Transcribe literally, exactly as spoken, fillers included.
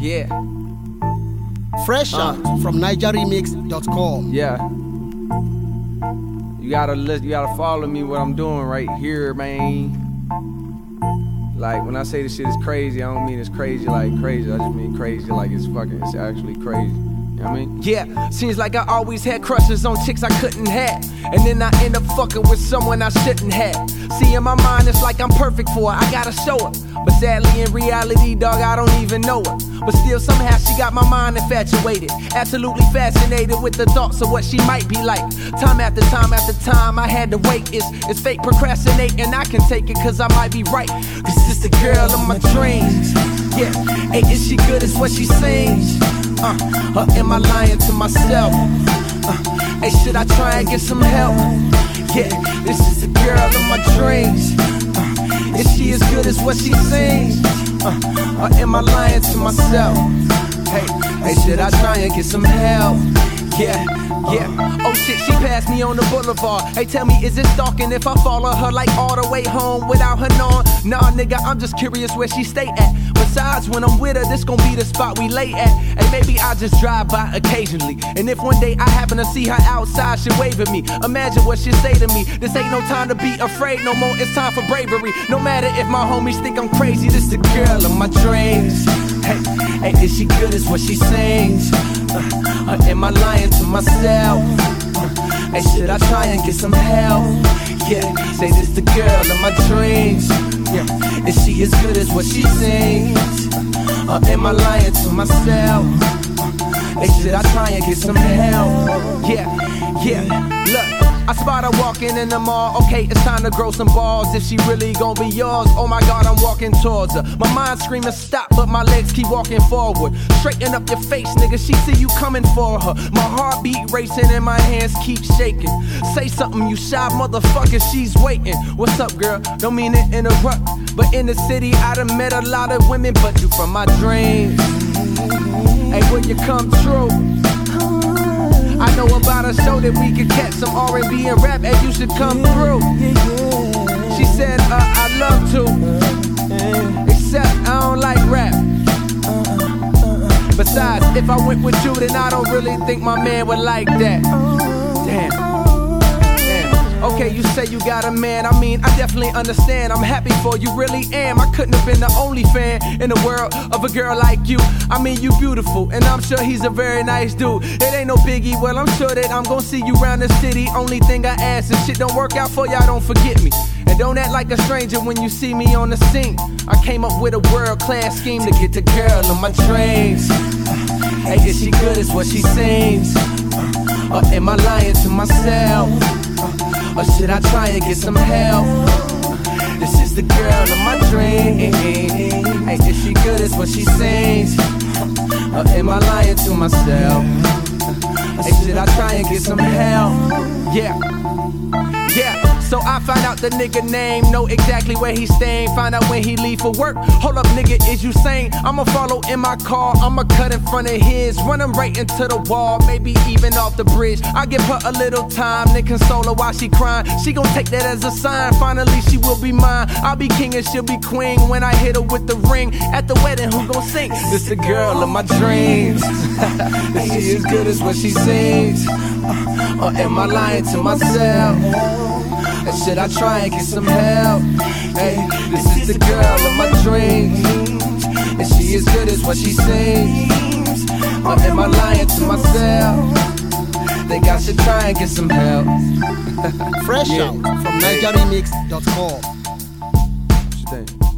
Yeah. Fresh out Uh. from niger remix dot com. Yeah. You gotta listen, you gotta follow me what I'm doing right here, man. Like when I say this shit is crazy, I don't mean it's crazy like crazy. I just mean crazy like it's fucking, it's actually crazy. You know what I mean? Yeah, seems like I always had crushes on chicks I couldn't have. And then I end up fucking with someone I shouldn't have. See, in my mind, it's like I'm perfect for her, I gotta show her. But sadly, in reality, dog, I don't even know her. But still, somehow she got my mind infatuated. Absolutely fascinated with the thoughts of what she might be like. Time after time after time, I had to wait. It's, it's fake procrastinating, I can take it cause I might be right. Cause this the girl of my dreams. Yeah, hey, is she good as what she sings? Uh, or am I lying to myself? Uh, hey, should I try and get some help? Yeah, this is the girl of my dreams. Uh, is she as good as what she sings? Uh, or am I lying to myself? Hey, hey, should I try and get some help? Yeah, yeah. Oh shit, she passed me on the boulevard. Hey, tell me, is it stalking if I follow her like all the way home without her knowing? Nah, nigga, I'm just curious where she stay at. Besides, when I'm with her, this gon' be the spot we lay at. And maybe I just drive by occasionally. And if one day I happen to see her outside, she wave at me. Imagine what she'd say to me. This ain't no time to be afraid no more, it's time for bravery. No matter if my homies think I'm crazy, this the girl of my dreams. Hey, hey, is she good as what she sings? Uh, or am I lying to myself? Uh, hey, should I try and get some help? Yeah, say this the girl of my dreams. Yeah, is she as good as what she sings? Uh, or am I lying to myself? Uh, hey, should I try and get some help? Yeah, yeah, look. I spot her walking in the mall, okay, it's time to grow some balls. If she really gon' be yours, oh my god, I'm walking towards her. My mind screaming stop, but my legs keep walking forward. Straighten up your face, nigga, she see you coming for her. My heartbeat racing and my hands keep shaking. Say something, you shy motherfucker, she's waiting. What's up, girl? Don't mean to interrupt, but in the city I done met a lot of women, but you from my dreams. Hey, will you come true? I know about a show that we could catch some R and B and rap, and you should come through. She said, uh, I'd love to, except I don't like rap. Besides, if I went with you, then I don't really think my man would like that. Damn. Okay, you say you got a man, I mean, I definitely understand. I'm happy for you, really am. I couldn't have been the only fan in the world of a girl like you. I mean, you beautiful, and I'm sure he's a very nice dude. It ain't no biggie, well, I'm sure that I'm gonna see you around the city. Only thing I ask, if shit don't work out for y'all, don't forget me. And don't act like a stranger when you see me on the scene. I came up with a world-class scheme to get the girl of my dreams. Hey, is she good as what she sings? Or am I lying to myself? Or should I try and get some help? This is the girl of my dreams. Hey, is she good as what she sings? Or am I lying to myself? Hey, should I try and get some help? Yeah, yeah. So I find out the nigga name, know exactly where he's staying, find out when he leave for work. Hold up, nigga, is you sane? I'ma follow in my car, I'ma cut in front of his, run him right into the wall, maybe even off the bridge. I give her a little time, then console her while she crying. She gon' take that as a sign, finally she will be mine. I'll be king and she'll be queen when I hit her with the ring. At the wedding, who gon' sing? This the girl of my dreams. Is she as good as what she sings? Uh, or am I lying to myself? And should I try and get some help? Hey, this is the girl of my dreams. And she as good as what she sings? Or am I lying to myself? Think I should try and get some help. Fresh Yeah. out from niger remix dot com. What you think?